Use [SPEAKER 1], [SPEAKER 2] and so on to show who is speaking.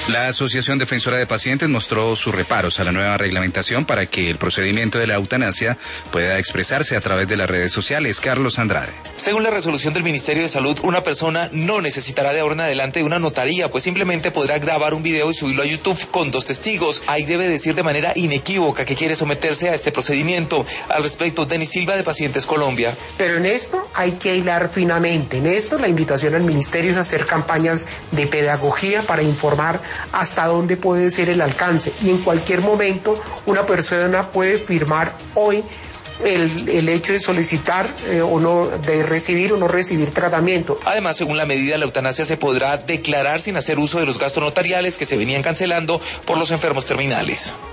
[SPEAKER 1] La Asociación Defensora de Pacientes mostró sus reparos a la nueva reglamentación para que el procedimiento de la eutanasia pueda expresarse a través de las redes sociales. Carlos Andrade.
[SPEAKER 2] Según la resolución del Ministerio de Salud, una persona no necesitará de ahora en adelante de una notaría, pues simplemente podrá grabar un video y subirlo a YouTube con 2 testigos. Ahí debe decir de manera inequívoca que quiere someterse a este procedimiento. Al respecto, Denis Silva de Pacientes Colombia.
[SPEAKER 3] Pero en esto hay que hilar finamente. En esto la invitación al Ministerio es hacer campañas de pedagogía para informar hasta dónde puede ser el alcance, y en cualquier momento una persona puede firmar hoy el hecho de solicitar o no, de recibir o no recibir tratamiento.
[SPEAKER 2] Además, según la medida, la eutanasia se podrá declarar sin hacer uso de los gastos notariales que se venían cancelando por los enfermos terminales.